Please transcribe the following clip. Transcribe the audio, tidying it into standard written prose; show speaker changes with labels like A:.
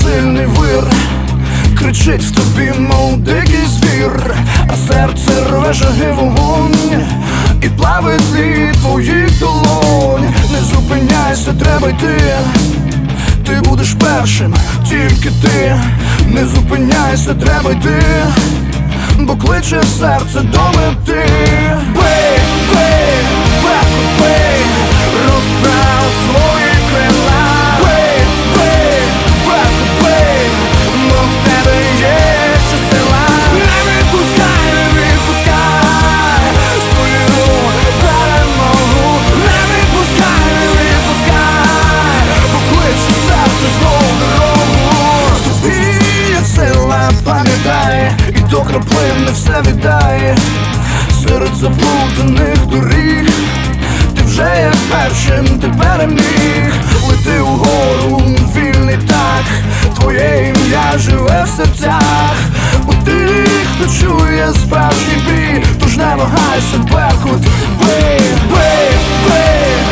A: сильний вир кричить в тобі, мов дикий звір, а серце рве жаги вогонь і плавить лід твоїх долонь. Не зупиняйся, треба йти, ти будеш першим, тільки ти. Не зупиняйся, треба йти, бо кличе серце до мети. Бей, бей, беку, бей, розправ свої крила. Бей, бей, беку, бей, бо в тебе є ще сила. Не відпускай, не відпускай свою перемогу. Не відпускай, не відпускай, бо кличе серце знову дорогу. В тобі є сила, пам'ятай, і до краплини все віддай. Серед заплутаних доріг ти вже є першим, ти переміг. Лети угору, вільний птах, твоє ім'я живе в серцях. У тих, хто чує справжній бій, тож не вагайся, Беркут. Бей, бей, бей.